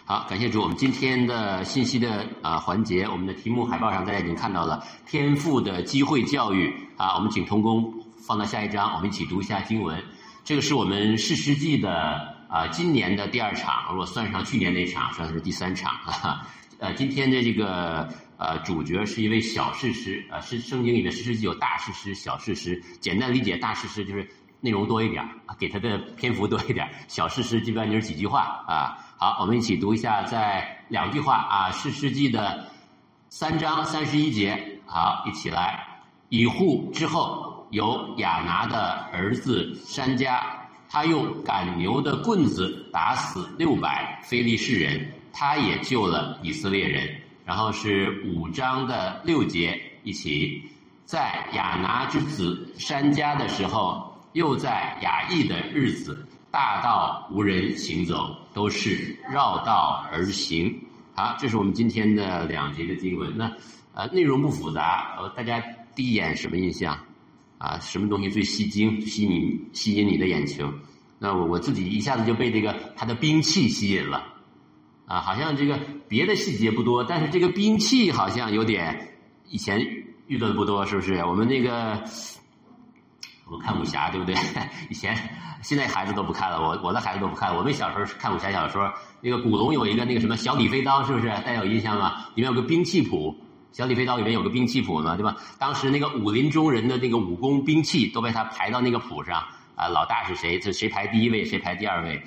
好，感谢主。我们今天的信息的环节，我们的题目海报上大家已经看到了天赋的机会教育啊。我们请同工放到下一章，我们一起读一下经文。这个是我们士师记的今年的第2场，如果算上去年那场，算是第3场啊。今天的这个主角是一位小士师是圣经里面士师记有大士师、小士师，简单理解大士师就是内容多一点给他的篇幅多一点，小士师基本上就是几句话啊。好，我们一起读一下，在2句话士师记的3章31节。好，一起来。以户之后，有亚拿的儿子珊迦，他用赶牛的棍子打死600非利士人，他也救了以色列人。然后是5章的6节，一起。在亚拿之子珊迦的时候，又在雅亿的日子，大道无人行走，都是绕道而行。好，这是我们今天的2节的经文。那内容不复杂，大家第一眼什么印象什么东西最吸引你的眼球？那我自己一下子就被这个他的兵器吸引了好像这个别的细节不多，但是这个兵器好像有点以前遇到的不多，是不是？我们看武侠，对不对？现在孩子都不看了，我的孩子都不看了。我们小时候看武侠小说，那个古龙有一个那个什么小李飞刀，是不是？大家有印象吗？里面有个兵器谱，小李飞刀里面有个兵器谱嘛，对吧？当时那个武林中人的那个武功兵器都被他排到那个谱上老大是谁？这谁排第1位，谁排第2位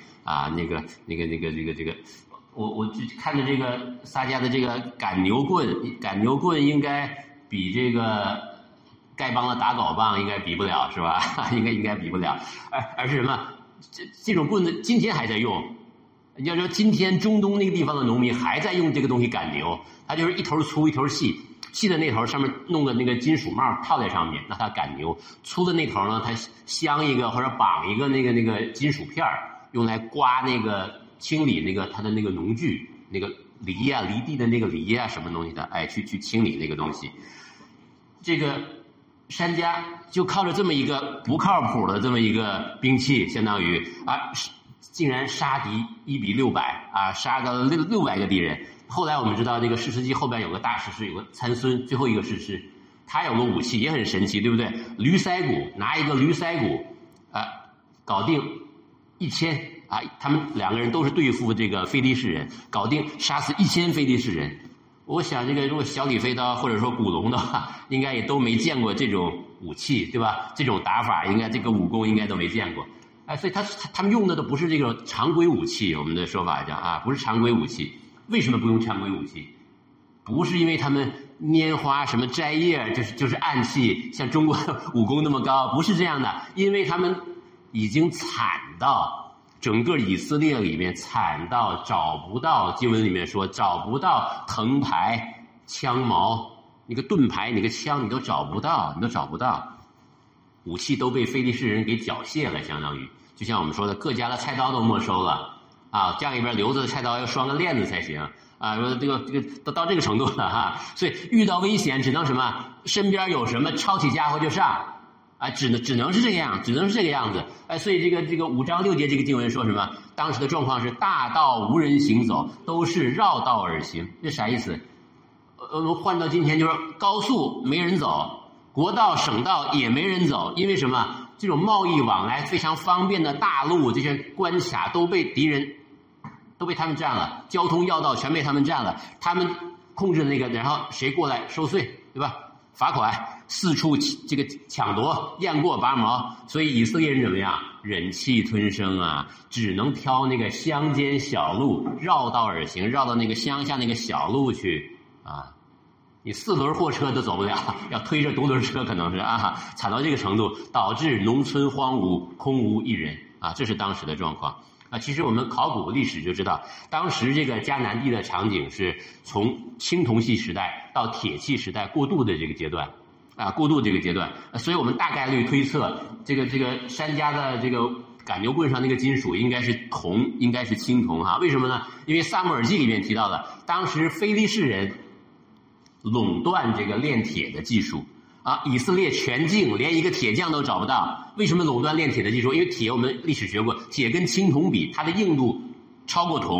我就看着这个撒迦的这个赶牛棍应该比这个丐帮的打狗棒应该比不了，是吧？应该比不了，而是什么？这种棍子今天还在用。你要说今天中东那个地方的农民还在用这个东西赶牛，它就是一头粗一头细，细的那头上面弄个那个金属帽套在上面，那它赶牛；粗的那头呢，它镶一个或者绑一个那个金属片用来刮那个清理那个它的那个农具，那个犁地的那个犁什么东西的，去清理那个东西。这个珊迦就靠着这么一个不靠谱的这么一个兵器，相当于竟然杀敌1比600杀个600个敌人。后来我们知道这个士师记后边有个大士师，有个参孙，最后一个士师，他有个武器也很神奇，对不对？驴腮骨，拿一个驴腮骨搞定1000他们2个人都是对付这个非利士人，搞定杀死1000非利士人。我想这个如果小李飞刀或者说古龙的话，应该也都没见过这种武器，对吧？这种打法应该这个武功应该都没见过。所以他们用的都不是这个常规武器，我们的说法叫不是常规武器。为什么不用常规武器？不是因为他们拈花什么摘叶就是暗器，像中国武功那么高，不是这样的。因为他们已经惨到整个以色列里面惨到找不到，经文里面说找不到藤牌、枪矛，那个盾牌、那个枪你都找不到，武器都被非利士人给缴械了，相当于就像我们说的，各家的菜刀都没收了家里边留着的菜刀要拴个链子才行说这个都到这个程度了所以遇到危险只能什么，身边有什么抄起家伙就上只能是这样，只能是这个样子所以这个5章6节这个经文说什么？当时的状况是大道无人行走，都是绕道而行。这啥意思？换到今天就是高速没人走，国道省道也没人走，因为什么？这种贸易往来非常方便的大路，这些关卡都被敌人都被他们占了，交通要道全被他们占了，他们控制那个，然后谁过来收税，对吧？罚款，四处这个抢夺，雁过拔毛，所以以色列人怎么样？忍气吞声只能挑那个乡间小路，绕道而行，绕到那个乡下那个小路去你4轮货车都走不了，要推着独轮车，可能是惨到这个程度，导致农村荒芜，空无一人这是当时的状况其实我们考古历史就知道，当时这个迦南地的场景是从青铜器时代到铁器时代过渡的这个阶段所以我们大概率推测这个珊迦的这个赶牛棍上那个金属应该是铜，应该是青铜为什么呢？因为撒母耳记里面提到了，当时非利士人垄断这个炼铁的技术以色列全境连一个铁匠都找不到。为什么垄断炼铁的技术？因为铁我们历史学过，铁跟青铜比，它的硬度超过铜，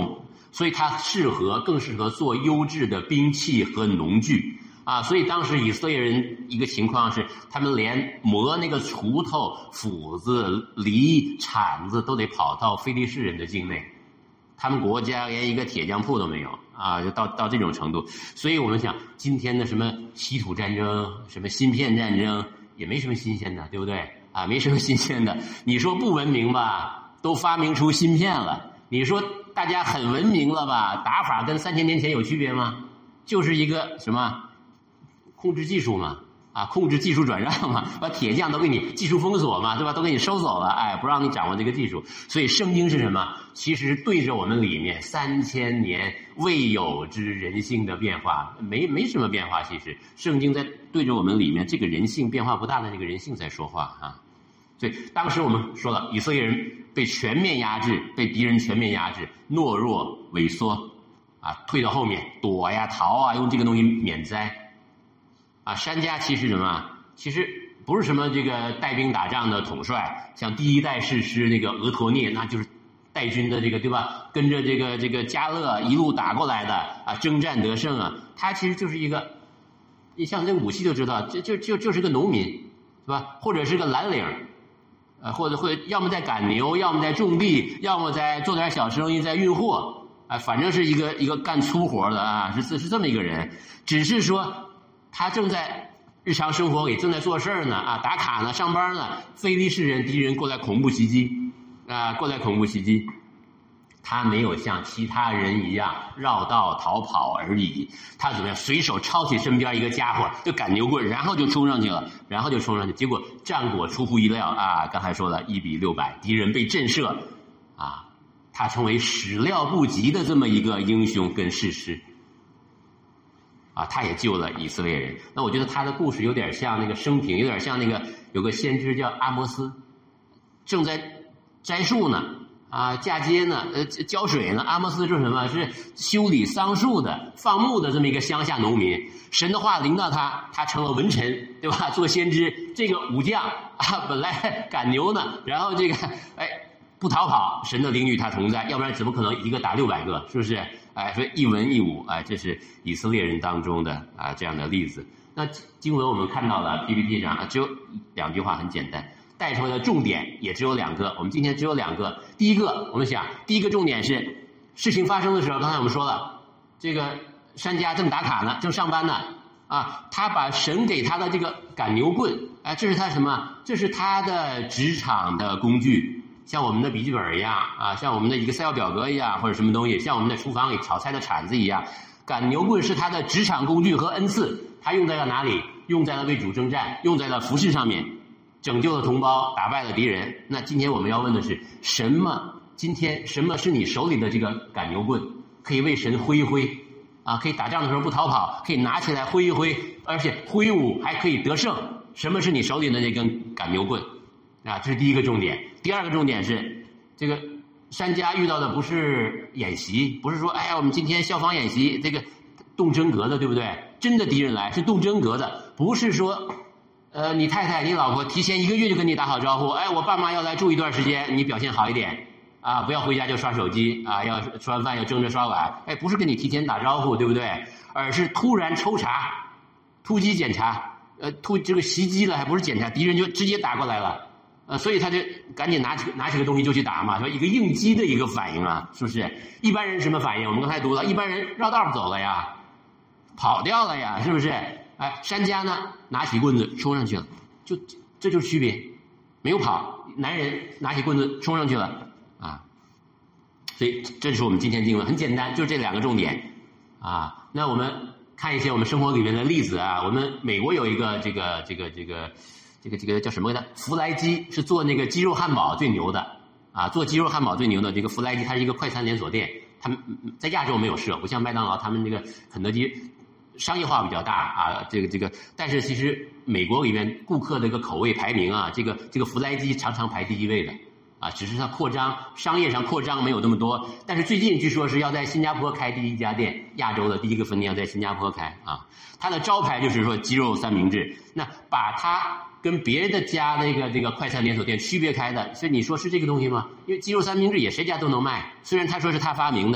所以它更适合做优质的兵器和农具啊。所以当时以色列人一个情况是，他们连磨那个锄头、斧子、犁、铲子都得跑到非利士人的境内，他们国家连一个铁匠铺都没有啊，就到这种程度。所以我们想，今天的什么稀土战争、什么芯片战争，也没什么新鲜的，对不对啊？没什么新鲜的。你说不文明吧，都发明出芯片了；你说大家很文明了吧，打法跟3000年前有区别吗？就是一个什么控制技术嘛，啊，控制技术转让嘛，把铁匠都给你技术封锁嘛，对吧？都给你收走了，哎，不让你掌握这个技术。所以圣经是什么？其实对着我们里面3000年未有之人性的变化，没什么变化。其实圣经在对着我们里面这个人性变化不大的那个人性在说话啊。所以当时我们说了，以色列人被全面压制，被敌人全面压制，懦弱萎缩啊，退到后面躲呀逃啊，用这个东西免灾啊。珊迦其实什么？其实不是什么这个带兵打仗的统帅，像第一代士师那个俄陀聂，那就是带军的这个对吧？跟着这个迦勒一路打过来的啊，征战得胜啊。他其实就是一个，你像这个武器就知道，就是个农民，是吧？或者是个蓝领。或者要么在赶牛，要么在种地，要么在做点小生意，在运货，反正是一个干粗活的啊，是这么一个人。只是说他正在日常生活里正在做事儿呢啊，打卡呢，上班呢，非利士人敌人过来恐怖袭击啊，过来恐怖袭击。他没有像其他人一样绕道逃跑而已，他怎么样？随手抄起身边一个家伙，就赶牛棍，然后就冲上去了，结果战果出乎意料啊！刚才说了1比600，敌人被震慑啊，他成为始料不及的这么一个英雄跟士师啊，他也救了以色列人。那我觉得他的故事有点像那个生平，有点像那个有个先知叫阿摩斯，正在摘树呢。啊，嫁接呢，浇水呢。阿摩斯是什么？是修理桑树的、放牧的这么一个乡下农民。神的话临到他，他成了文臣，对吧？做先知，这个武将啊，本来赶牛呢，然后这个不逃跑，神的灵与他同在，要不然怎么可能一个打600个？是不是？所以一文一武，这是以色列人当中的这样的例子。那经文我们看到了 PPT 上只有2句话，很简单。带出来的重点也只有2个，我们今天只有2个。第一个，我们想，第一个重点是，事情发生的时候，刚才我们说了，这个珊迦正打卡呢，正上班呢，啊，他把神给他的这个赶牛棍，这是他什么？这是他的职场的工具，像我们的笔记本一样啊，像我们的一个Excel表格一样，或者什么东西，像我们在厨房里炒菜的铲子一样，赶牛棍是他的职场工具和恩赐，他用在了哪里？用在了为主征战，用在了服事上面。拯救了同胞，打败了敌人。那今天我们要问的是，什么是你手里的这个赶牛棍？可以为神挥一挥啊，可以打仗的时候不逃跑，可以拿起来挥一挥，而且挥舞还可以得胜。什么是你手里的那根赶牛棍啊？这是第一个重点。第二个重点是，这个珊迦遇到的不是演习，不是说我们今天消防演习，这个动真格的，对不对？真的敌人来是动真格的，不是说你太太、你老婆提前1个月就跟你打好招呼，我爸妈要来住一段时间，你表现好一点啊，不要回家就刷手机啊，要吃完饭要争着刷碗，不是跟你提前打招呼，对不对？而是突然抽查、突击检查，这个袭击了，还不是检查，敌人就直接打过来了，所以他就赶紧拿起个东西就去打嘛，说一个应激的一个反应啊，是不是？一般人什么反应？我们刚才读了，一般人绕道走了呀，跑掉了呀，是不是？珊迦呢，拿起棍子冲上去了，这就是区别，没有跑，男人拿起棍子冲上去了啊，所以这是我们今天经文，很简单，就这2个重点啊。那我们看一些我们生活里面的例子啊，我们美国有一个这个叫什么的弗莱基，是做那个鸡肉汉堡最牛的啊，做鸡肉汉堡最牛的这个弗莱基，它是一个快餐连锁店，他们在亚洲没有设，不像麦当劳，他们这个肯德基。商业化比较大啊，这个，但是其实美国里面顾客的一个口味排名啊，这个弗莱基常常排第1位的啊，只是它商业上扩张没有那么多，但是最近据说是要在新加坡开第1家店，亚洲的第1个分店要在新加坡开啊，它的招牌就是说鸡肉三明治，那把它跟别的家这个快餐连锁店区别开的，所以你说是这个东西吗？因为鸡肉三明治也谁家都能卖，虽然他说是他发明的。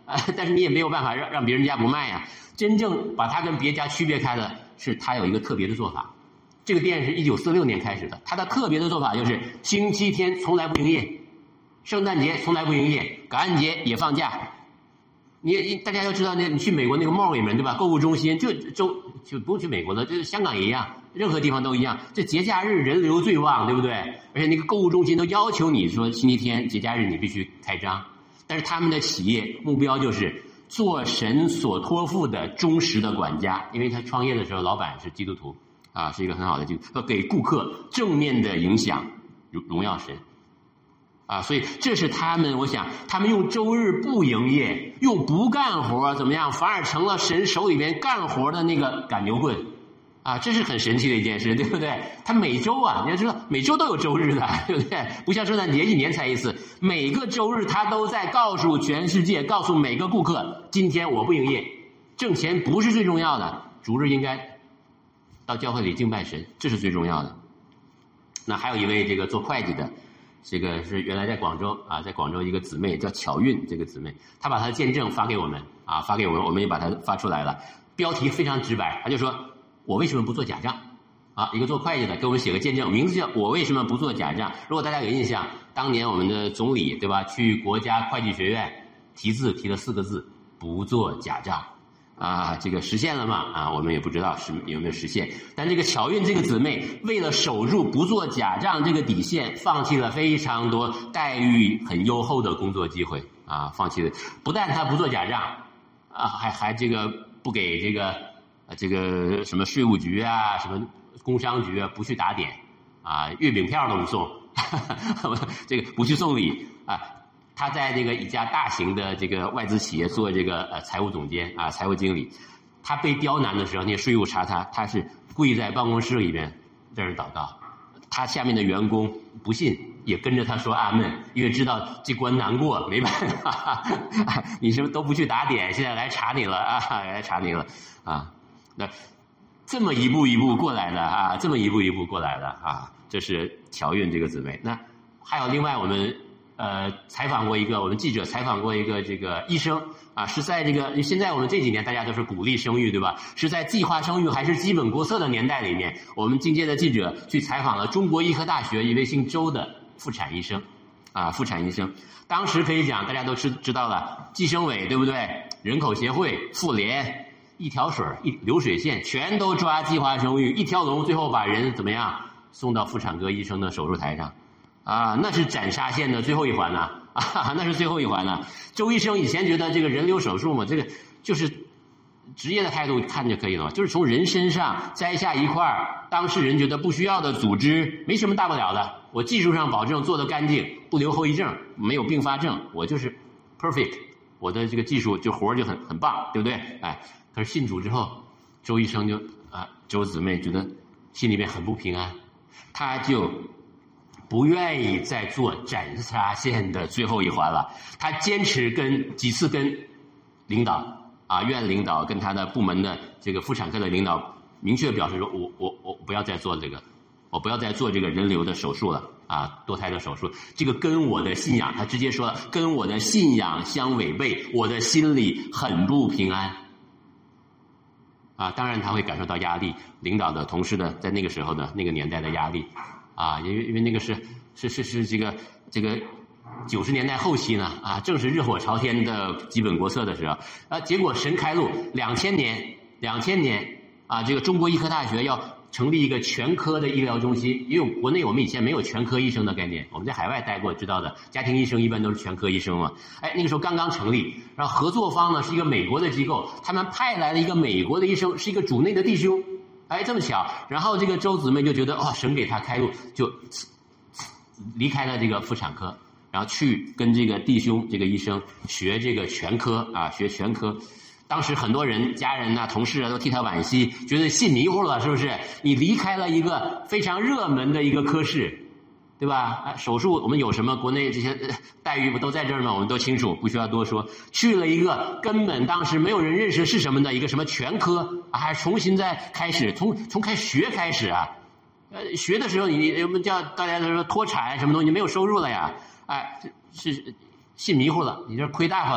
但是你也没有办法让别人家不卖呀。真正把它跟别家区别开的是，它有一个特别的做法。这个店是1946年开始的，它的特别的做法就是星期天从来不营业，圣诞节从来不营业，感恩节也放假。大家要知道，你去美国那个 mall 里面，对吧？购物中心就不用去美国了，就是香港也一样，任何地方都一样。这节假日人流最旺，对不对？而且那个购物中心都要求你说星期天节假日你必须开张。但是他们的企业目标就是做神所托付的忠实的管家，因为他创业的时候老板是基督徒啊，是一个很好的基督徒，给顾客正面的影响，荣耀神。啊，所以这是他们，我想他们用周日不营业，用不干活怎么样，反而成了神手里边干活的那个赶牛棍，啊，这是很神奇的一件事，对不对？他每周啊，你要知道每周都有周日的，对不对？不像圣诞节一年才一次，每个周日他都在告诉全世界，告诉每个顾客，今天我不营业，挣钱不是最重要的，主日应该到教会里敬拜神，这是最重要的。那还有一位这个做会计的。这个是原来在广州啊，在广州一个姊妹叫巧运，这个姊妹她把她的见证发给我们啊，发给我们，我们也把它发出来了。标题非常直白，她就说我为什么不做假账啊？一个做会计的给我们写个见证，名字叫我为什么不做假账。如果大家有印象，当年我们的总理对吧，去国家会计学院提字提了4个字，不做假账。啊，这个实现了吗？啊，我们也不知道有没有实现。但这个巧运这个姊妹为了守住不做假账这个底线，放弃了非常多待遇很优厚的工作机会啊，放弃了。不但她不做假账啊，还这个不给这个什么税务局啊，什么工商局啊不去打点啊，月饼票都不送，这个不去送礼啊。他在这个一家大型的这个外资企业做这个财务总监啊，财务经理。他被刁难的时候，那些税务查他是跪在办公室里边在这祷告。他下面的员工不信，也跟着他说阿们，因为知道这关难过，没办法，你是不是都不去打点，现在来查你了啊，来查你了啊。那这么一步一步过来的啊，这么一步一步过来的啊，这是巧运这个姊妹。那还有另外我们。采访过一个，我们记者采访过一个这个医生啊，是在这个现在我们这几年大家都是鼓励生育，对吧？是在计划生育还是基本国策的年代里面，我们境界的记者去采访了中国医科大学一位姓周的妇产医生，啊，妇产医生，当时可以讲大家都知道了，计生委对不对？人口协会、妇联，一条水一流水线，全都抓计划生育，一条龙，最后把人怎么样送到妇产科医生的手术台上。啊，那是斩杀线的最后一环呐！啊，那是最后一环呐。周医生以前觉得这个人流手术嘛，这个就是职业的态度看就可以了，就是从人身上摘下一块当事人觉得不需要的组织，没什么大不了的。我技术上保证做得干净，不留后遗症，没有并发症，我就是 perfect， 我的这个技术就活就很棒，对不对？哎，可是信主之后，周医生就周姊妹觉得心里面很不平安，他就不愿意再做斩杀线的最后一环了，他坚持几次跟领导啊，院领导跟他的部门的这个妇产科的领导明确表示说，我不要再做这个，我不要再做这个人流的手术了啊，堕胎的手术，这个跟我的信仰，他直接说了，跟我的信仰相违背，我的心里很不平安。啊，当然他会感受到压力，领导的、同事的，在那个时候的那个年代的压力。啊，因为那个是这个90年代后期呢，啊，正是热火朝天的基本国策的时候，啊，结果神开路，2000年啊，这个中国医科大学要成立一个全科的医疗中心，因为国内我们以前没有全科医生的概念，我们在海外待过知道的，家庭医生一般都是全科医生嘛，哎，那个时候刚刚成立，然后合作方呢是一个美国的机构，他们派来了一个美国的医生，是一个主内的弟兄。哎，这么巧，然后这个周姊妹就觉得神给他开路，就离开了这个妇产科，然后去跟这个弟兄这个医生学这个全科啊，学全科。当时很多人、家人呐、同事啊都替他惋惜，觉得信迷糊了，是不是？你离开了一个非常热门的一个科室，对吧？手术我们有什么国内这些待遇不都在这儿吗？我们都清楚，不需要多说。去了一个根本当时没有人认识是什么的一个什么全科啊，还重新再开始，从开学开始啊。学的时候你我们叫大家都说脱产什么东西，没有收入了呀，哎，是信迷糊了，你这亏大发了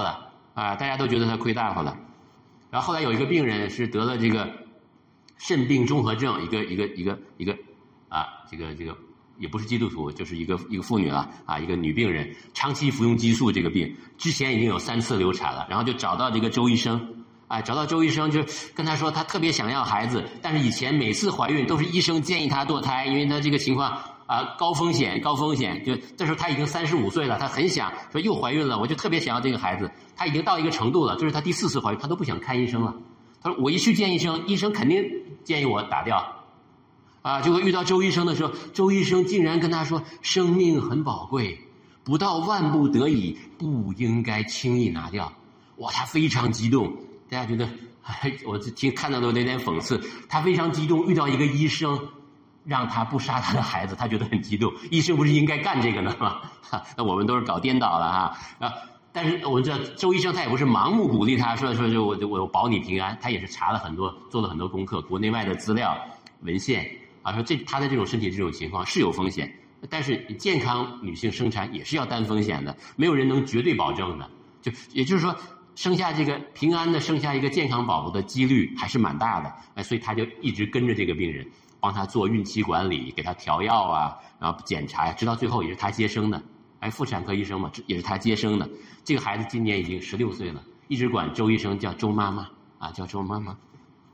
啊，大家都觉得他亏大发了。然后后来有一个病人是得了这个肾病综合症，一个啊，这个也不是基督徒，就是一个妇女了啊，一个女病人，长期服用激素这个病，之前已经有3次流产了，然后就找到这个周医生。找到周医生就跟他说，他特别想要孩子，但是以前每次怀孕都是医生建议他堕胎，因为他这个情况高风险，就这时候他已经35岁了，他很想说又怀孕了，我就特别想要这个孩子，他已经到一个程度了，这是他第4次怀孕，他都不想看医生了。他说我一去见医生，医生肯定建议我打掉。结果遇到周医生的时候，周医生竟然跟他说，生命很宝贵，不到万不得已不应该轻易拿掉。哇，他非常激动。大家觉得，我看到都有点讽刺。他非常激动，遇到一个医生，让他不杀他的孩子，他觉得很激动。医生不是应该干这个的吗？那我们都是搞颠倒了哈。但是我们知道，周医生他也不是盲目鼓励他说我保你平安，他也是查了很多，做了很多功课，国内外的资料文献说他的这种身体这种情况是有风险，但是健康女性生产也是要担风险的，没有人能绝对保证的。也就是说。生下这个平安的生下一个健康宝宝的几率还是蛮大的，所以他就一直跟着这个病人，帮他做孕期管理，给他调药然后检查直到最后也是他接生的，妇产科医生嘛，也是他接生的。这个孩子今年已经16岁了，一直管周医生叫周妈妈叫周妈妈。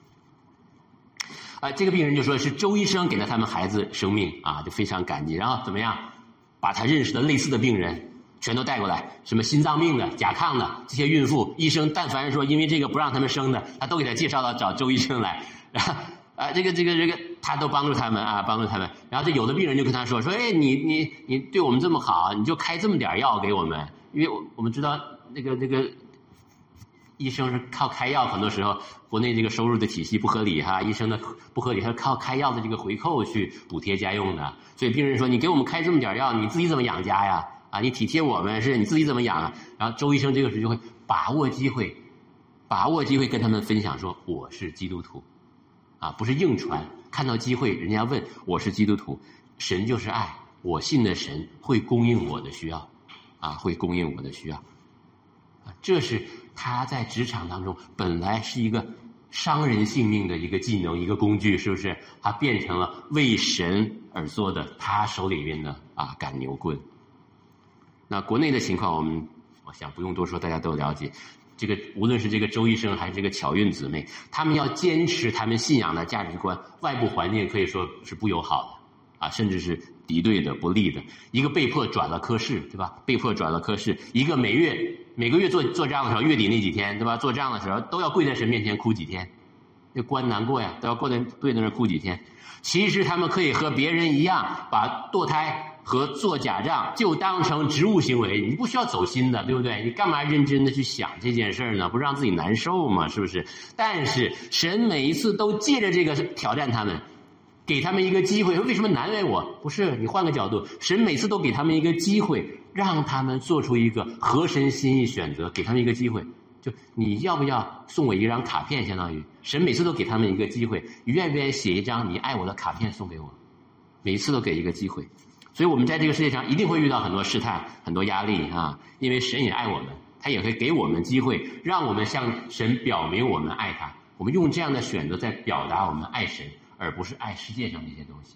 这个病人就说是周医生给了他们孩子生命就非常感激，然后怎么样，把他认识的类似的病人。全都带过来，什么心脏病的、甲亢的这些孕妇，医生但凡说因为这个不让他们生的，他都给他介绍到找周医生来，然后这个他都帮助他们帮助他们。然后这有的病人就跟他说，你对我们这么好，你就开这么点药给我们，因为我们知道那个医生是靠开药，很多时候国内这个收入的体系不合理医生的不合理，他是靠开药的这个回扣去补贴家用的。所以病人说，你给我们开这么点药，你自己怎么养家呀？你体贴我们，是你自己怎么养然后周医生这个时候就会把握机会跟他们分享说，我是基督徒不是硬传，看到机会人家问我是基督徒，神就是爱，我信的神会供应我的需要会供应我的需要这是他在职场当中本来是一个伤人性命的一个技能，一个工具，是不是？他变成了为神而做的他手里面的赶牛棍。那国内的情况我想不用多说，大家都了解。这个无论是这个周医生还是这个巧运姊妹，他们要坚持他们信仰的价值观，外部环境可以说是不友好的甚至是敌对的、不利的。一个被迫转了科室，对吧？被迫转了科室，一个每个月做账的时候，月底那几天，对吧？做账的时候都要跪在神面前哭几天，这官难过呀，都要跪在那哭几天。其实他们可以和别人一样，把堕胎和做假账就当成职务行为，你不需要走心的，对不对？你干嘛认真的去想这件事呢？不让自己难受吗？是不是？但是神每一次都借着这个挑战他们，给他们一个机会。为什么难为我？不是，你换个角度，神每次都给他们一个机会，让他们做出一个合神心意选择，给他们一个机会。就你要不要送我一张卡片，相当于神每次都给他们一个机会，你愿不愿意写一张你爱我的卡片送给我？每一次都给一个机会。所以我们在这个世界上一定会遇到很多试探，很多压力因为神也爱我们，他也会给我们机会，让我们向神表明我们爱他。我们用这样的选择在表达我们爱神，而不是爱世界上这些东西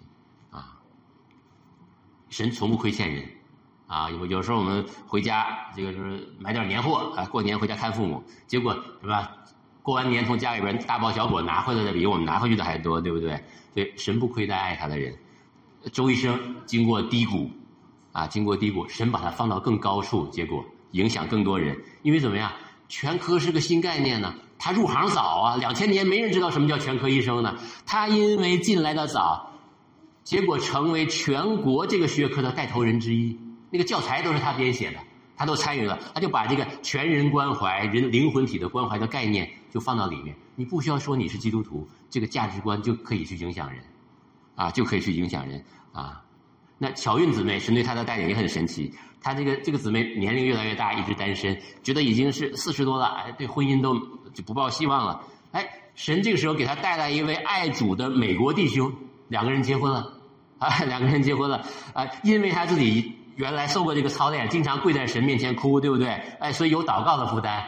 神从不亏欠人有时候我们回家这个就是买点年货过年回家看父母，结果是吧？过完年从家里边大包小裹拿回来的比我们拿回去的还多，对不对？所以神不亏待爱他的人。周医生经过低谷神把他放到更高处，结果影响更多人。因为怎么样，全科是个新概念呢，他入行早2000年没人知道什么叫全科医生呢。他因为进来的早，结果成为全国这个学科的带头人之一，那个教材都是他编写的，他都参与了，他就把这个全人关怀、人灵魂体的关怀的概念就放到里面。你不需要说你是基督徒，这个价值观就可以去影响人就可以去影响人那巧运姊妹，神对她的带领也很神奇。她这个姊妹年龄越来越大，一直单身，觉得已经是40多了，对婚姻都就不抱希望了。神这个时候给她带来一位爱主的美国弟兄，两个人结婚了因为他自己原来受过这个操练，经常跪在神面前哭，对不对？所以有祷告的负担，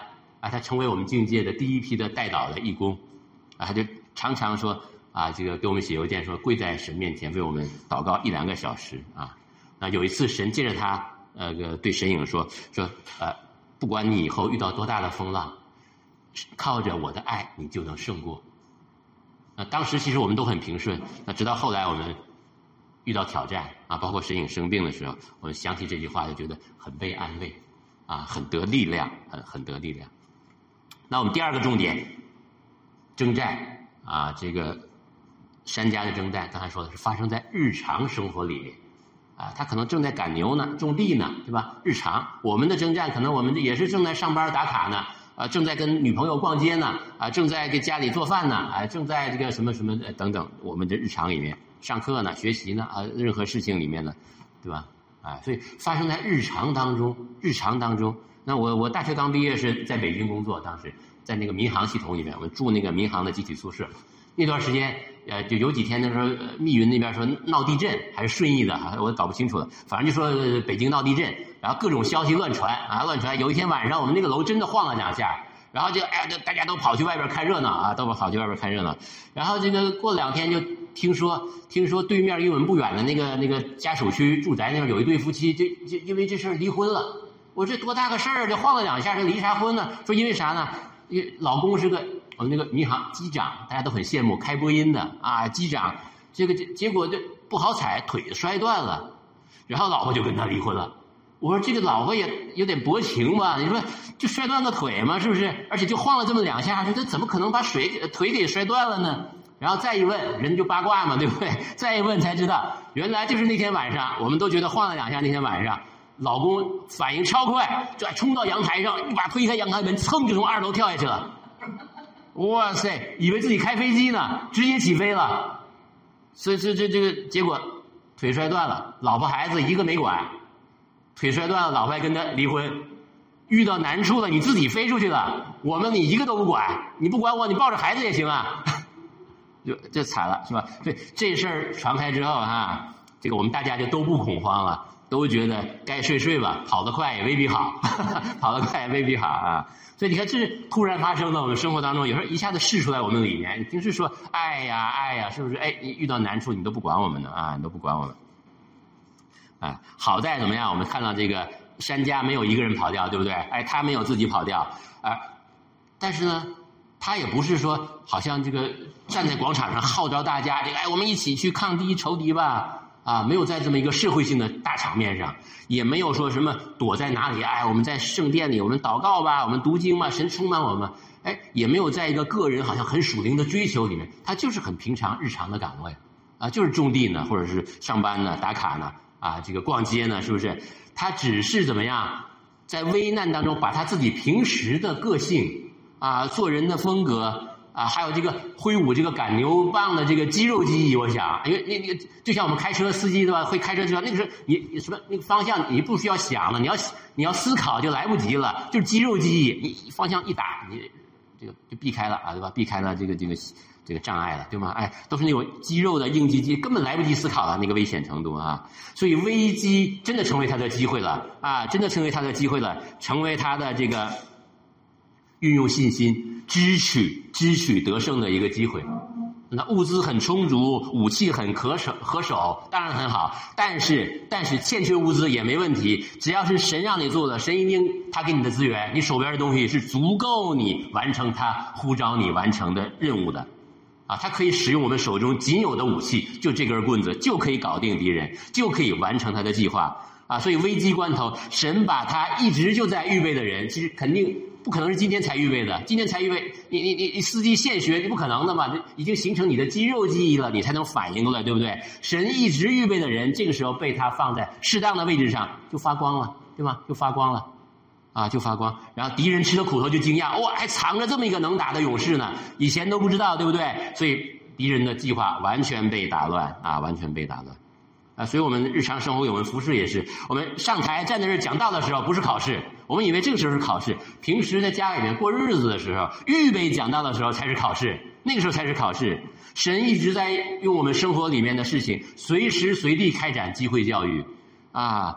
啊，他成为我们境界的第一批的带导的义工，啊，他就常常说啊，这个给我们写邮件说跪在神面前为我们祷告1-2个小时啊。那有一次神借着他对神影说不管你以后遇到多大的风浪，靠着我的爱你就能胜过。那当时其实我们都很平顺，那直到后来我们遇到挑战啊，包括神影生病的时候，我们想起这句话就觉得很被安慰啊，很得力量，很得力量。那我们第二个重点，征战啊，这个山家的征战，刚才说的是发生在日常生活里面啊，他可能正在赶牛呢，种地呢，对吧？日常我们的征战，可能我们也是正在上班打卡呢。正在跟女朋友逛街呢，正在给家里做饭呢，正在这个什么什么等等，我们这日常里面上课呢、学习呢，任何事情里面呢，对吧？所以发生在日常当中。那我大学刚毕业是在北京工作，当时在那个民航系统里面，我们住那个民航的集体宿舍。那段时间，就有几天那时候密云那边说闹地震，还是顺义的哈，我搞不清楚了。反正就说北京闹地震，然后各种消息乱传。有一天晚上，我们那个楼真的晃了2下，然后就大家都跑去外边看热闹啊，然后这个过2天就听说对面离我们不远的那个家属区住宅那边有一对夫妻，就因为这事儿离婚了。我这多大个事儿，就晃了2下，这离啥婚呢？说因为啥呢？因为老公是个我们那个民航机长，大家都很羡慕开播音的啊，机长这个结果就不好踩，腿摔断了，然后老婆就跟他离婚了。我说这个老婆也有点薄情吧？你说就摔断个腿嘛，是不是？而且就晃了这么2下，这怎么可能把腿给摔断了呢？然后再一问，人就八卦嘛，对不对？再一问才知道，原来就是那天晚上，我们都觉得晃了2下，那天晚上。老公反应超快，就冲到阳台上，一把推开阳台门，噌就从2楼跳下去了。哇塞，以为自己开飞机呢，直接起飞了。所以这个结果，腿摔断了，老婆孩子一个没管，腿摔断了，老婆还跟他离婚。遇到难处了，你自己飞出去了，你一个都不管，你不管我，你抱着孩子也行啊。就惨了，是吧？所以这事儿传开之后哈，这个我们大家就都不恐慌了。都觉得该睡吧，跑得快也未必好，啊！所以你看，这是突然发生的，我们生活当中有时候一下子试出来我们里面。你平时说爱呀，是不是？你遇到难处你都不管我们呢啊，你都不管我们啊！好在怎么样？我们看到这个山家没有一个人跑掉，对不对？他没有自己跑掉啊，但是呢，他也不是说好像这个站在广场上号召大家，我们一起去抗敌仇敌吧。没有在这么一个社会性的大场面上，也没有说什么躲在哪里，我们在圣殿里我们祷告吧，我们读经吧，神充满我们，也没有在一个个人好像很属灵的追求里面，他就是很平常日常的岗位就是种地呢，或者是上班呢，打卡呢，这个逛街呢，是不是？他只是怎么样，在危难当中把他自己平时的个性做人的风格。还有这个挥舞这个赶牛棒的这个肌肉记忆，我想，因为那个就像我们开车司机对吧？会开车知道那个时候你什么那个方向你不需要想了，你要思考就来不及了，就是肌肉记忆，你方向一打，你这个就避开了对吧？避开了这个障碍了，对吗？都是那种肌肉的应激记忆，根本来不及思考了那个危险程度所以危机真的成为他的机会了成为他的这个运用信心。支取得胜的一个机会，那物资很充足，武器很合手，当然很好。但是欠缺物资也没问题，只要是神让你做的，神一定他给你的资源，你手边的东西是足够你完成他呼召你完成的任务的。他可以使用我们手中仅有的武器，就这根棍子就可以搞定敌人，就可以完成他的计划所以危机关头，神把他一直就在预备的人，其实肯定。不可能是今天才预备的，今天才预备，你司机现学，你不可能的嘛，已经形成你的肌肉记忆了，你才能反应过来，对不对？神一直预备的人，这个时候被他放在适当的位置上，就发光了，对吧？就发光了，就发光。然后敌人吃了苦头就惊讶，还藏着这么一个能打的勇士呢，以前都不知道，对不对？所以敌人的计划完全被打乱完全被打乱。所以我们日常生活我们服侍也是，我们上台站在这讲道的时候不是考试，我们以为这个时候是考试，平时在家里面过日子的时候，预备讲道的时候才是考试，那个时候才是考试。神一直在用我们生活里面的事情，随时随地开展机会教育但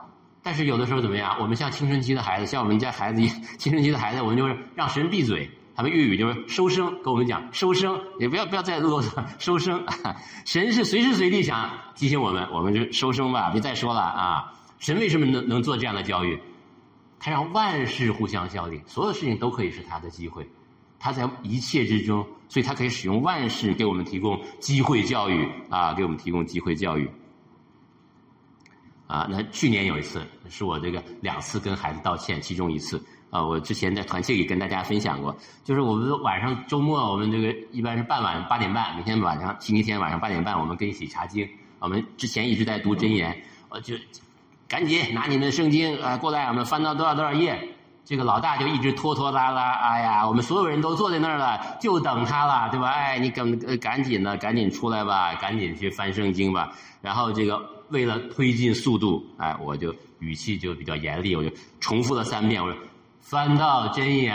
但是有的时候怎么样？我们像青春期的孩子，像我们家孩子，青春期的孩子，我们就是让神闭嘴。他们粤语就是收声，跟我们讲收声，也不要再啰嗦，收声。神是随时随地想提醒我们就收声吧，别再说了啊。神为什么能做这样的教育？他让万事互相效力，所有事情都可以是他的机会，他在一切之中，所以他可以使用万事给我们提供机会教育啊，给我们提供机会教育。那去年有一次是我这个2次跟孩子道歉，其中一次我之前在团契里跟大家分享过，就是我们晚上周末我们这个一般是傍晚8点半，每天晚上星期天晚上8点半我们跟一起查经，我们之前一直在读箴言，就赶紧拿你们的圣经过来，我们翻到多少页。这个老大就一直拖拖拉拉，哎呀，我们所有人都坐在那儿了，就等他了，对吧？哎，你赶紧出来吧，赶紧去翻圣经吧。然后这个为了推进速度，我就语气就比较严厉，我就重复了3遍，我说翻到箴言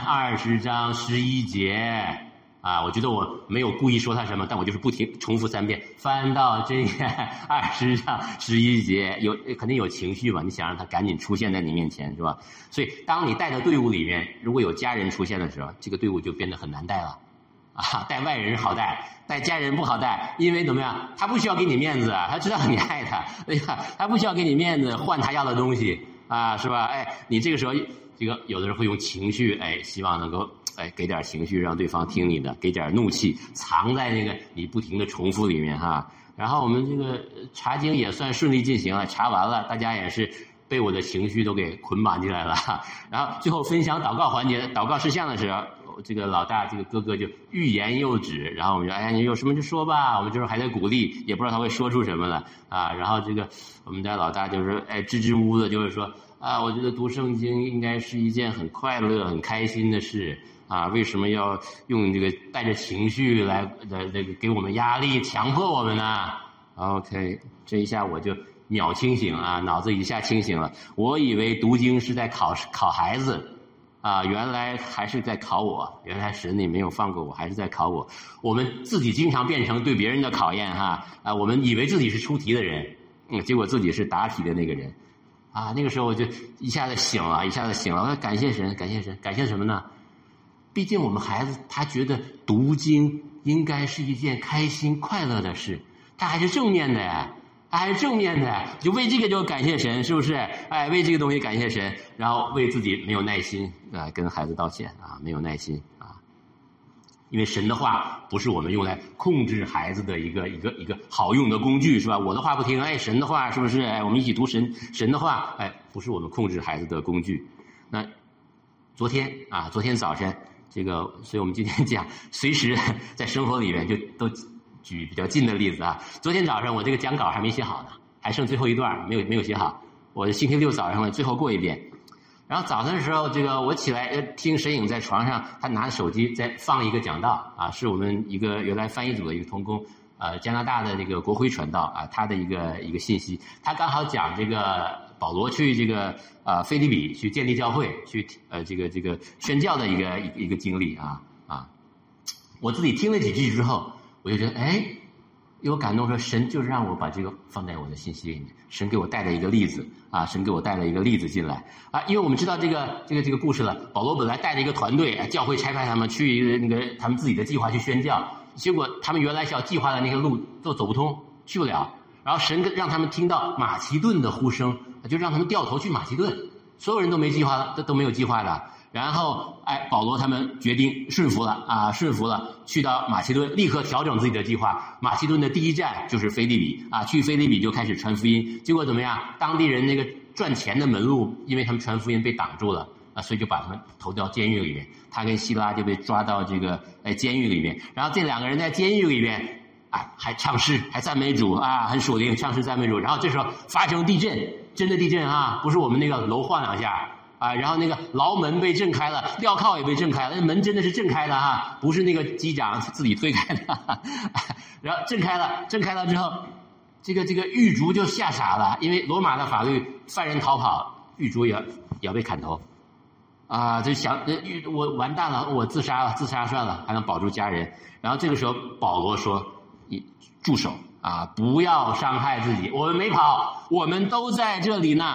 20章11节。我觉得我没有故意说他什么，但我就是不停重复3遍，翻到箴言20章11节，肯定有情绪吧？你想让他赶紧出现在你面前，是吧？所以当你带的队伍里面，如果有家人出现的时候，这个队伍就变得很难带了。带外人好带，带家人不好带，因为怎么样？他不需要给你面子他知道你爱他，对吧？他不需要给你面子换他要的东西是吧？你这个时候这个有的人会用情绪，希望能够给点情绪让对方听你的，给点怒气藏在那个你不停的重复里面然后我们这个查经也算顺利进行了，查完了，大家也是被我的情绪都给捆绑进来了。然后最后分享祷告环节、祷告事项的时候，这个老大这个哥哥就欲言又止，然后我们说你有什么就说吧，我们就是还在鼓励，也不知道他会说出什么了然后这个我们家老大就是支支吾吾的，就是说我觉得读圣经应该是一件很快乐很开心的事为什么要用这个带着情绪来这个给我们压力强迫我们呢 ？OK， 这一下我就秒清醒脑子一下清醒了。我以为读经是在考孩子原来还是在考我，原来神也没有放过我，还是在考我。我们自己经常变成对别人的考验我们以为自己是出题的人，结果自己是答题的那个人那个时候我就一下子醒了。我说感谢神，感谢什么呢？毕竟我们孩子他觉得读经应该是一件开心快乐的事，他还是正面的呀。就为这个就感谢神，是不是？为这个东西感谢神，然后为自己没有耐心跟孩子道歉没有耐心因为神的话不是我们用来控制孩子的一个好用的工具，是吧？我的话不听，神的话是不是？我们一起读神的话，不是我们控制孩子的工具。那昨天早晨这个，所以我们今天讲随时在生活里面就都举比较近的例子昨天早上我这个讲稿还没写好呢，还剩最后一段没有写好，我星期六早上最后过一遍。然后早上的时候，这个我起来听沈颖在床上，他拿着手机在放一个讲道是我们一个原来翻译组的一个同工，加拿大的这个国徽传道他的一个信息，他刚好讲这个保罗去这个腓立比去建立教会，去这个宣教的一个经历我自己听了几句之后，我就觉得有感动，说神就是让我把这个放在我的信息里面，神给我带了一个例子神给我带了一个例子进来因为我们知道这个故事了。保罗本来带着一个团队，教会差派他们去那个他们自己的计划去宣教，结果他们原来想计划的那个路都走不通，去不了。然后神让他们听到马其顿的呼声，就让他们掉头去马其顿，所有人都没计划的，都没有计划的。然后保罗他们决定顺服了，去到马其顿，立刻调整自己的计划。马其顿的第一站就是腓立比去腓立比就开始传福音。结果怎么样？当地人那个赚钱的门路，因为他们传福音被挡住了所以就把他们投到监狱里面。他跟希拉就被抓到这个监狱里面。然后这2个人在监狱里面还唱诗，还赞美主很属灵，唱诗赞美主。然后这时候发生地震，真的地震不是我们那个楼晃2下。然后那个牢门被震开了，镣铐也被震开了，那门真的是震开的不是那个机长自己推开的然后震开了之后，这个狱卒就吓傻了，因为罗马的法律，犯人逃跑，狱卒也要被砍头就想我完蛋了，我自杀算了，还能保住家人。然后这个时候保罗说：“你住手不要伤害自己，我们没跑，我们都在这里呢。”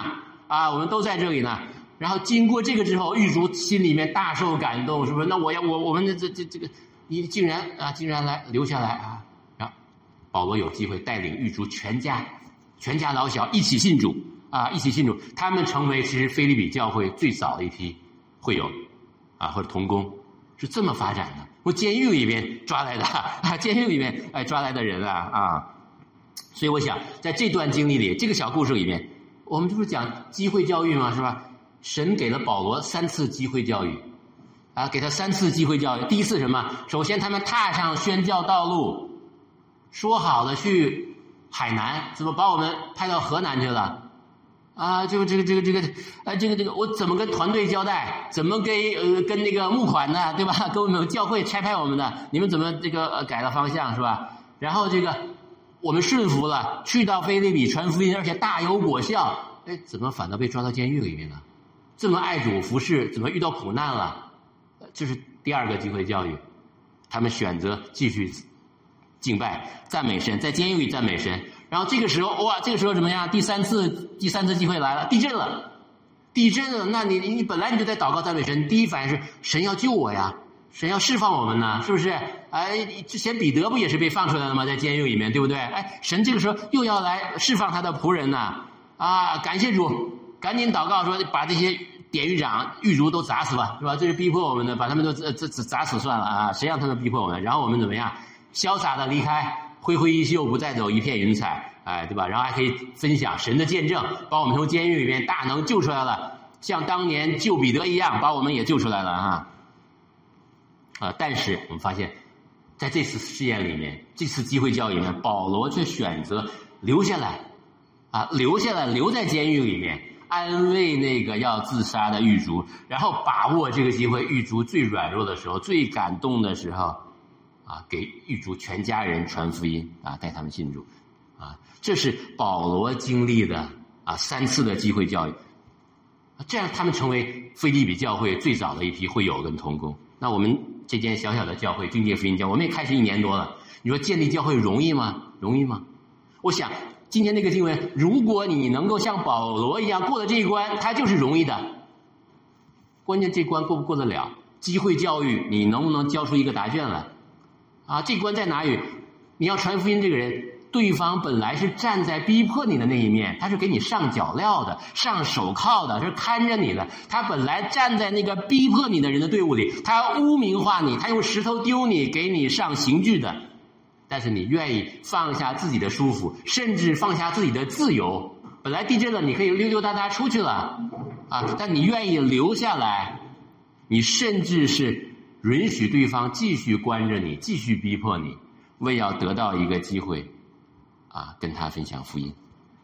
啊，我们都在这里呢。然后经过这个之后，狱卒心里面大受感动，是不是？那我们这个，你竟然来留下来啊！然后保罗有机会带领狱卒全家老小一起信主啊，一起信主，他们成为其实腓立比教会最早的一批会友啊，或者同工，是这么发展的。我监狱里面抓来的啊，监狱里面抓来的人啊。所以我想在这段经历里，这个小故事里面，我们这不是讲机会教育吗？是吧？神给了保罗3次机会教育啊，给他3次机会教育。第一次什么？首先他们踏上宣教道路，说好了去海南，怎么把我们派到河南去了？啊，这个，我怎么跟团队交代？怎么跟那个募款呢？对吧？跟我们教会差派我们的，你们怎么改了方向是吧？然后我们顺服了，去到腓立比传福音，而且大有果效。怎么反倒被抓到监狱里面了？这么爱主服侍，怎么遇到苦难了？这是第2个机会教育。他们选择继续敬拜赞美神，在监狱里赞美神。然后这个时候怎么样？第三次机会来了，地震了。那你本来你就在祷告赞美神，第一反应是神要救我呀，神要释放我们呢，是不是？之前彼得不也是被放出来了吗？在监狱里面，对不对？神这个时候又要来释放他的仆人呢。啊，感谢主，赶紧祷告说把这些典狱长、狱卒都砸死吧，是吧？这是逼迫我们的，把他们都砸死算了啊！谁让他们逼迫我们？然后我们怎么样？潇洒的离开，挥挥衣袖，不再走一片云彩，对吧？然后还可以分享神的见证，把我们从监狱里面大能救出来了，像当年救彼得一样，把我们也救出来了但是我们发现，在这次试验里面，这次机会教育里面，保罗却选择留下来，留在监狱里面，安慰那个要自杀的狱卒，然后把握这个机会，狱卒最软弱的时候，最感动的时候，给狱卒全家人传福音带他们信主，这是保罗经历的3次的机会教育，这样他们成为腓立比教会最早的一批会友跟同工。那我们这间小小的教会境界福音教会，我们也开始1年多了，你说建立教会容易吗？容易吗？我想今天那个经文，如果你能够像保罗一样过了这一关，它就是容易的。关键这关过不过得了？机会教育你能不能交出一个答卷来？这关在哪里？你要传福音这个人，对方本来是站在逼迫你的那一面，他是给你上脚镣的，上手铐的，是看着你的。他本来站在那个逼迫你的人的队伍里，他污名化你，他用石头丢你，给你上刑具的。但是你愿意放下自己的舒服，甚至放下自己的自由。本来地震了，你可以溜溜达达出去了但你愿意留下来，你甚至是允许对方继续关着你，继续逼迫你，为要得到一个机会跟他分享福音，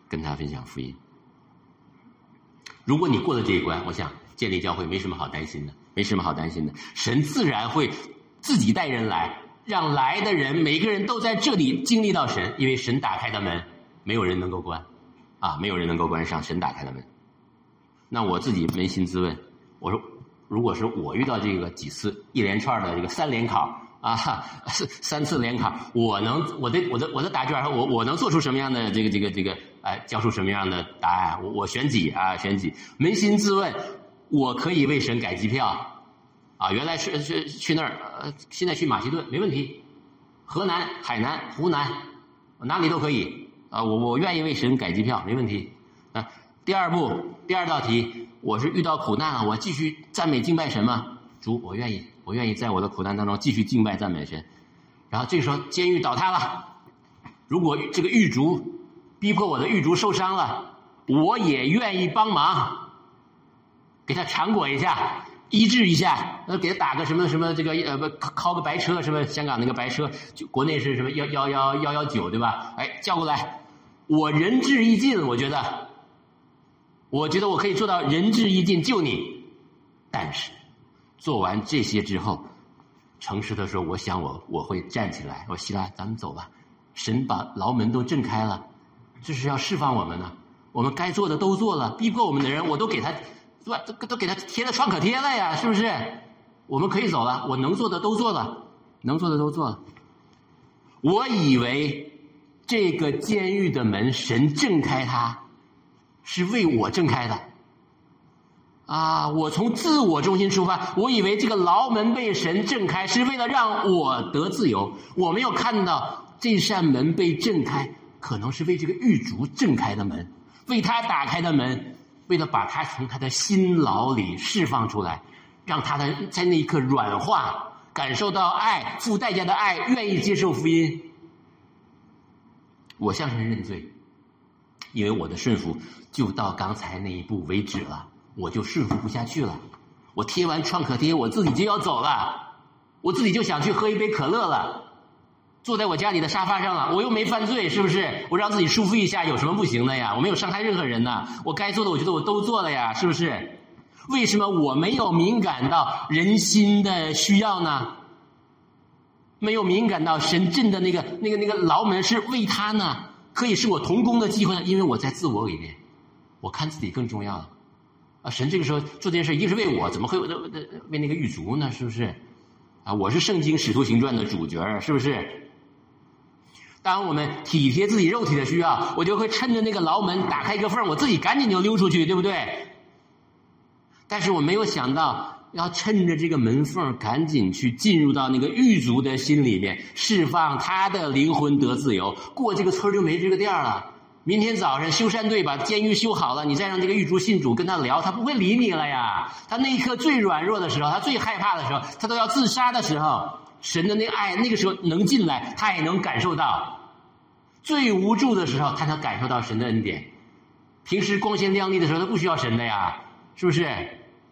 如果你过了这一关，我想建立教会没什么好担心的，神自然会自己带人来，让来的人每个人都在这里经历到神，因为神打开的门没有人能够关没有人能够关上神打开的门。那我自己扪心自问，我说如果是我遇到这个几次一连串的这个3联考3次联考，我的答卷我能做出什么样的交出什么样的答案？我选几？扪心自问，我可以为神改机票原来是去那儿，现在去马其顿没问题，河南、海南、湖南，哪里都可以我愿意为神改机票没问题第二道题，我是遇到苦难了，我继续赞美敬拜神吗？主，我愿意在我的苦难当中继续敬拜赞美神。然后这个时候监狱倒塌了，如果这个狱卒逼迫我的狱卒受伤了，我也愿意帮忙，给他缠裹一下，医治一下，给他打个什么敲个白车，什么香港那个白车，就国内是什么119对吧？叫过来，我仁至义尽，我觉得我可以做到仁至义尽救你。但是做完这些之后，诚实的说，我想我会站起来，我希拉，咱们走吧，神把牢门都震开了，这是要释放我们呢，我们该做的都做了，逼迫我们的人我都给他都给他贴了创可贴了呀，是不是？我们可以走了，我能做的都做了。我以为这个监狱的门神震开它是为我震开的， 我从自我中心出发，我以为这个牢门被神震开是为了让我得自由，我没有看到这扇门被震开可能是为这个狱卒震开的门，为他打开的门，为了把他从他的心牢里释放出来，让他在那一刻软化，感受到爱，付代价的爱，愿意接受福音。我向神认罪，因为我的顺服就到刚才那一步为止了，我就顺服不下去了。我贴完创可贴，我自己就要走了，我自己就想去喝一杯可乐了，坐在我家里的沙发上了，我又没犯罪，是不是？我让自己舒服一下，有什么不行的呀？我没有伤害任何人呢，我该做的我觉得我都做了呀，是不是？为什么我没有敏感到人心的需要呢？没有敏感到神震的那个牢门是为他呢？可以是我同工的机会呢？因为我在自我里面，我看自己更重要了。神这个时候做这件事一定是为我，怎么会为那个狱卒呢？是不是？我是圣经使徒行传的主角，是不是？当我们体贴自己肉体的需要，我就会趁着那个牢门打开一个缝，我自己赶紧就溜出去，对不对？但是我没有想到要趁着这个门缝赶紧去进入到那个狱卒的心里面，释放他的灵魂得自由，过这个村就没这个店了。明天早上修缮队把监狱修好了，你再让这个狱卒信主跟他聊，他不会理你了呀。他那一刻最软弱的时候，他最害怕的时候，他都要自杀的时候，神的那个爱那个时候能进来，他也能感受到。最无助的时候他能感受到神的恩典，平时光鲜亮丽的时候他不需要神的呀，是不是？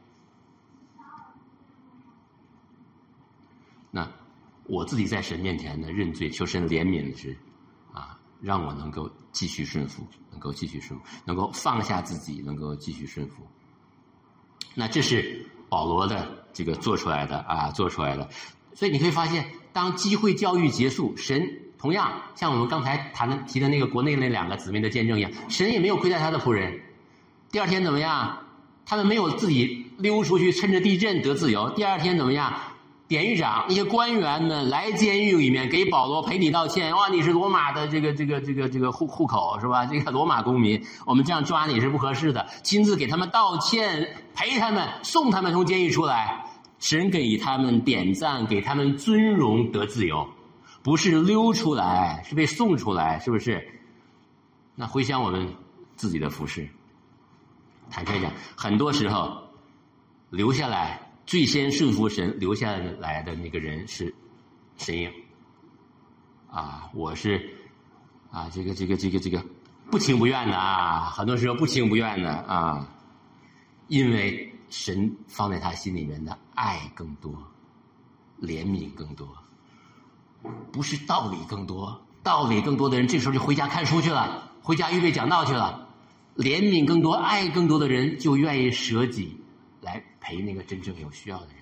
那我自己在神面前呢认罪，求神怜悯的是让我能够继续顺服，能够继续顺服，能够放下自己，能够继续顺服。那这是保罗的这个做出来的。所以你可以发现，当机会教育结束，神同样像我们刚才提的那个国内那2个姊妹的见证一样，神也没有亏待他的仆人。第二天怎么样？他们没有自己溜出去趁着地震得自由。第二天怎么样？典狱长那些官员们来监狱里面给保罗赔礼道歉，你是罗马的这个户口是吧？这个罗马公民，我们这样抓你是不合适的，亲自给他们道歉，陪他们，送他们从监狱出来。神给他们点赞，给他们尊荣得自由，不是溜出来，是被送出来，是不是？那回想我们自己的服事，坦率讲，很多时候留下来最先顺服神留下来的那个人是神应我是这个不情不愿的很多时候不情不愿的因为神放在他心里面的爱更多，怜悯更多，不是道理更多。道理更多的人这时候就回家看书去了，回家预备讲道去了。怜悯更多，爱更多的人就愿意舍己来陪那个真正有需要的人。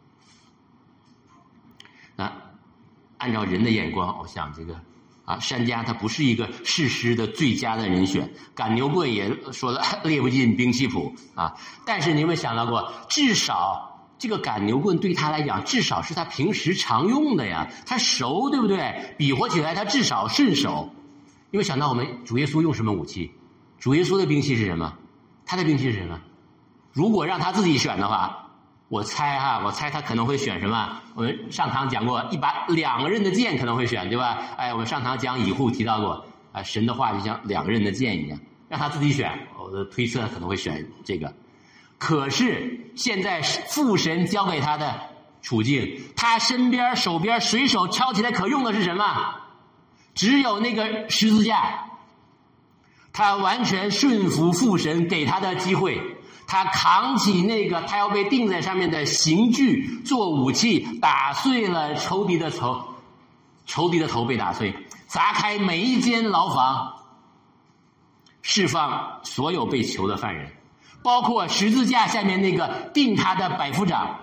那按照人的眼光，我想这个山家他不是一个士师的最佳的人选，赶牛棍也说了列不进兵器谱但是你有没有想到过，至少这个赶牛棍对他来讲至少是他平时常用的呀，他熟，对不对？比划起来他至少顺手。有没有想到我们主耶稣用什么武器？主耶稣的兵器是什么？他的兵器是什么？如果让他自己选的话，我猜他可能会选什么？我们上堂讲过2个刃的剑可能会选，对吧？我们上堂讲以后提到过神的话就像2个刃的剑一样，让他自己选，我的推测可能会选这个。可是现在父神交给他的处境，他身边手边随手抄起来可用的是什么？只有那个十字架。他完全顺服父神给他的机会，他扛起那个他要被钉在上面的刑具做武器，打碎了仇敌的头被打碎，砸开每一间牢房，释放所有被囚的犯人，包括十字架下面那个钉他的百夫长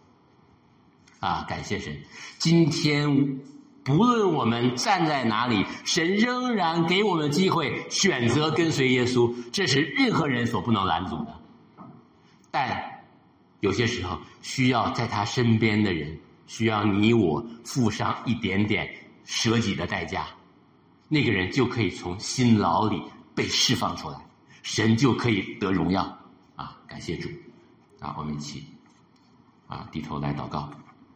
感谢神，今天不论我们站在哪里，神仍然给我们机会选择跟随耶稣，这是任何人所不能拦阻的。但有些时候需要在他身边的人，需要你我付上一点点舍己的代价，那个人就可以从心牢里被释放出来，神就可以得荣耀感谢主。 我们一起低头来祷告。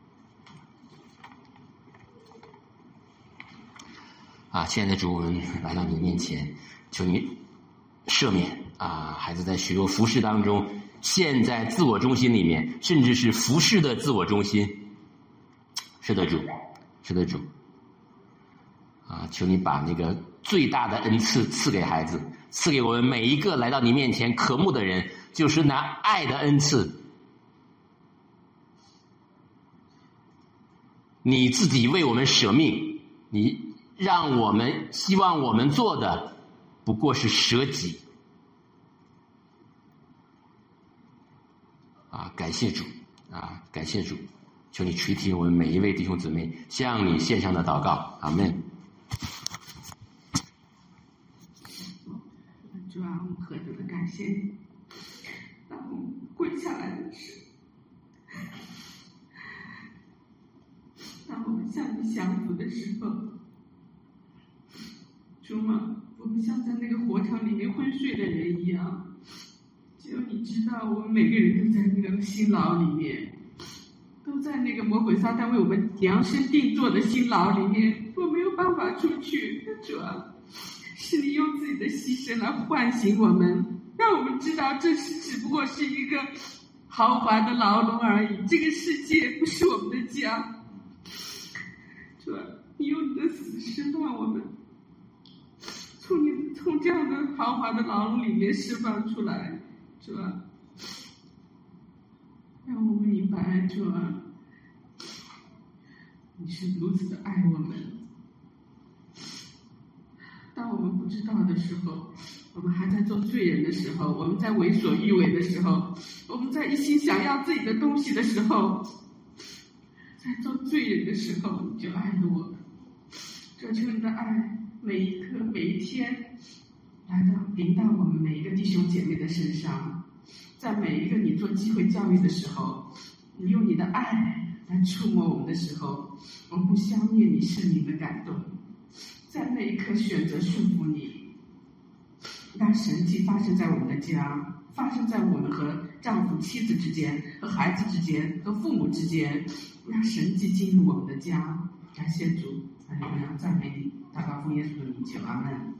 亲爱的主，我们来到你面前，求你赦免孩子在许多服事当中陷在自我中心里面，甚至是服事的自我中心。是的主，是的主，求你把那个最大的恩赐赐给孩子，赐给我们每一个来到你面前渴慕的人，就是那爱的恩赐。你自己为我们舍命，你让我们希望我们做的不过是舍己。感谢主，感谢主，求你垂听我们每一位弟兄姊妹向你献上的祷告。阿们。 主啊，我们何等的感谢你！当我们跪下来的时候，当我们向你降服的时候，主啊，我们像在那个火场里面昏睡的人一样。只有你知道，我们每个人都在那个辛劳里面，都在那个魔鬼撒旦为我们量身定做的辛劳里面，我没有办法出去。主啊，是你用自己的牺牲来唤醒我们，让我们知道这只不过是一个豪华的牢笼而已，这个世界不是我们的家。主啊，你用你的死释放我们，从这样的豪华的牢笼里面释放出来。主啊，让我们明白，主啊，你是如此的爱我们。当我们不知道的时候，我们还在做罪人的时候，我们在为所欲为的时候，我们在一心想要自己的东西的时候，在做罪人的时候，你就爱了我们。求你的爱每一刻每一天临到我们每一个弟兄姐妹的身上，在每一个你做机会教育的时候，你用你的爱来触摸我们的时候，我们不消灭你圣灵的感动，在每一刻选择顺服你，让神迹发生在我们的家，发生在我们和丈夫妻子之间，和孩子之间，和父母之间，让神迹进入我们的家。感谢主，哈利路亚，赞美你，祷告奉耶稣的名求，阿们。